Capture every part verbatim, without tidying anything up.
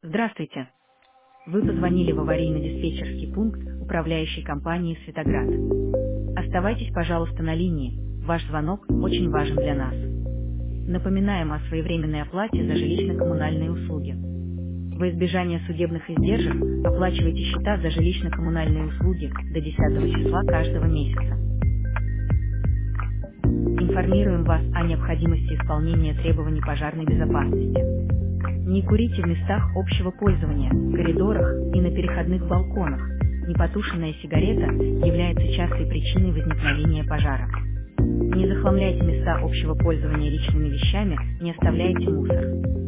Здравствуйте. Вы позвонили в аварийно-диспетчерский пункт управляющей компании «Светоград». Оставайтесь, пожалуйста, на линии. Ваш звонок очень важен для нас. Напоминаем о своевременной оплате за жилищно-коммунальные услуги. Во избежание судебных издержек оплачивайте счета за жилищно-коммунальные услуги до десятого числа каждого месяца. Информируем вас о необходимости исполнения требований пожарной безопасности. Не курите в местах общего пользования, коридорах и на переходных балконах. Непотушенная сигарета является частой причиной возникновения пожара. Не захламляйте места общего пользования личными вещами, не оставляйте мусор.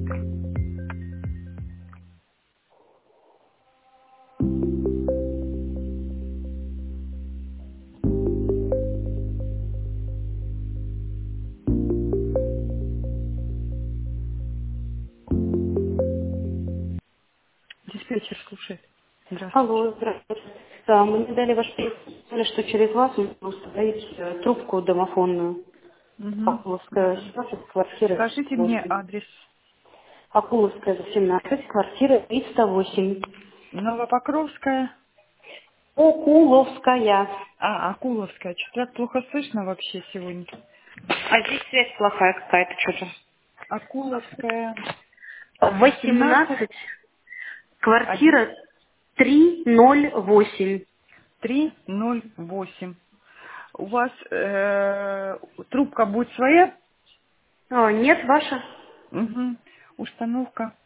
Диспетчер слушает. Здравствуйте. Алло, здравствуйте. Да, мы мне дали ваш телефон, что через вас можно установить э, трубку домофонную. Мгм. Акуловская, семнадцать, квартира Скажите мне восемь. адрес. Акуловская, семнадцать, квартира триста восемь. Новопокровская. Окуловская. А, Акуловская. Что-то плохо слышно вообще сегодня. А здесь связь плохая какая-то что-то. Акуловская. восемнадцать. восемнадцать, квартира триста восемь. три ноль восемь. У вас э, трубка будет своя? А, нет, ваша? Угу. Установка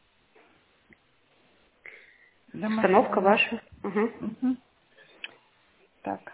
Установка домофона. ваша. Угу. Угу. Так.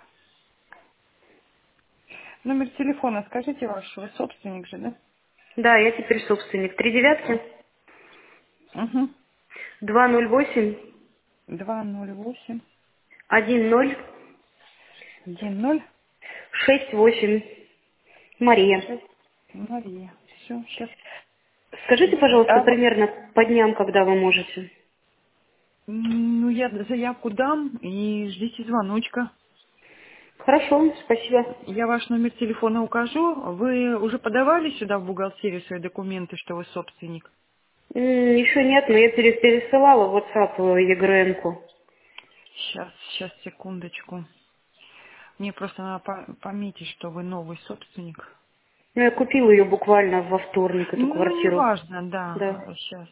Номер телефона скажите ваш, вы собственник же, да? Да, я теперь собственник. Три девятки, Угу. два ноль восемь, два ноль восемь один ноль. один ноль Шесть восемь. Мария. шесть. Мария. Все, сейчас. Скажите, пожалуйста, А, во- примерно по дням, когда вы можете. ну, я заявку дам и ждите звоночка. Хорошо, спасибо. Я ваш номер телефона укажу. Вы уже подавали сюда в бухгалтерию свои документы, что вы собственник? М, Еще нет, но я пере- пересылала в WhatsApp ЕГРН-ку. Сейчас, сейчас, секундочку. Мне просто надо по- пометить, что вы новый собственник. Ну, я купила ее буквально во вторник, эту Ну, квартиру. неважно, Да. да, сейчас.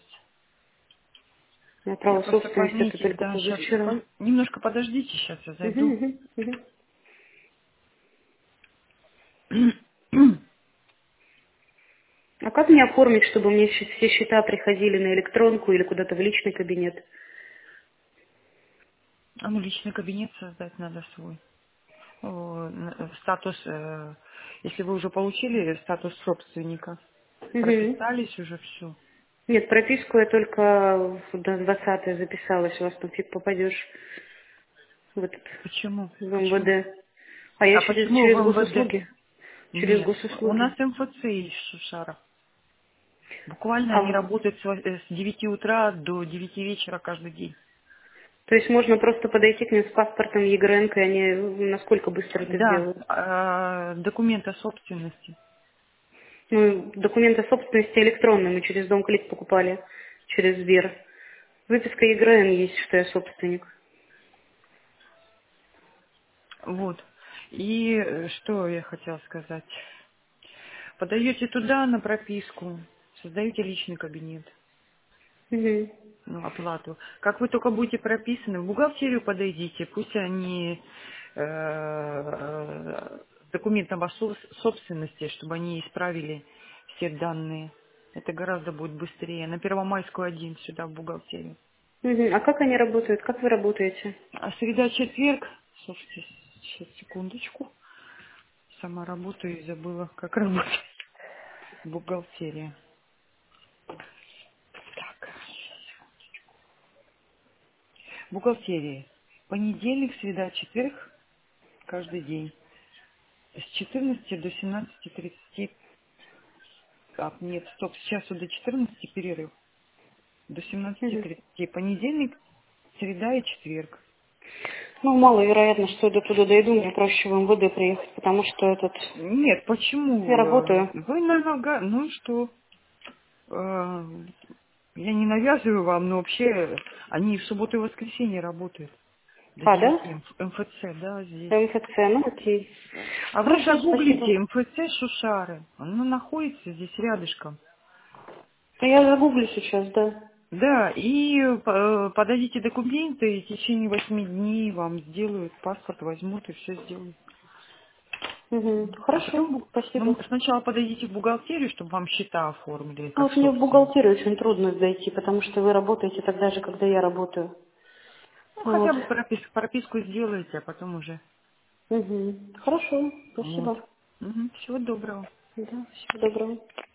На Я право просто собственности это пометить, только да, сейчас. позавчера. Немножко подождите, сейчас я Мгм, зайду. мгм, мгм. А как мне оформить, чтобы мне щ- все счета приходили на электронку или куда-то в личный кабинет? А ну, личный кабинет создать надо свой. О, н- Статус, э, если вы уже получили статус собственника, Мгм. прописались уже все. Нет, прописку я только в двадцатое записалась, у вас там фиг попадешь в этот, Почему? в Почему? МВД. А я А через, почему в через МВД? госуслуги. Через Нет, у нас госуслуги. МФЦ есть в Шушарах. Буквально А, они в- работают с во- э, с девяти утра до девяти вечера каждый день. то есть можно просто подойти к ним с паспортом ЕГРН, и они насколько быстро это Да, сделают? а, документы о собственности. Ну, документы собственности электронные, мы через Дом Клик покупали, через Сбер. Выписка ЕГРН есть, что я собственник. Вот. И э, что я хотела сказать. Подаете туда на прописку, создаете личный кабинет, Мгм. ну, оплату. Как вы только будете прописаны, в бухгалтерию подойдите, пусть они э, э, с документом о со- собственности, чтобы они исправили все данные. Это гораздо будет быстрее. На Первомайскую один сюда в бухгалтерию. Мгм. А как они работают? Как вы работаете? А среда, четверг, слушайте, сейчас секундочку, сама работаю и забыла, как работать. Бухгалтерия. Так, бухгалтерия. Понедельник, среда, четверг, каждый день. С четырнадцати до семнадцати тридцати. Так, нет, стоп, сейчас вот до четырнадцати перерыв. До семнадцати Мгм. тридцати. Понедельник, среда и четверг. Ну, маловероятно, что я до туда дойду, мне проще в МВД приехать, потому что этот... Нет, Я почему? Э, работаю. Вы на нога, ну и что? Э, Я не навязываю вам, но вообще они в субботу и воскресенье работают. До А, да? девяти. МФЦ, да, здесь. МФЦ, ну окей. А вы Хорошо, спасибо. загуглите МФЦ Шушары. Оно находится здесь рядышком. Ну, я загуглю сейчас, да. Да, и э, подадите документы, и в течение восьми дней вам сделают, паспорт возьмут и все сделают. Угу. А Хорошо, потом бу- спасибо. ну, сначала подойдите в бухгалтерию, чтобы вам счета оформили, Ну, как вот мне в собственник. бухгалтерию очень трудно зайти, потому что вы работаете тогда же, когда я работаю. Ну, Вот. хотя бы пропис- прописку сделаете, а потом уже. Угу. Хорошо, Вот. спасибо. Мгм. Всего доброго. Да, всего доброго.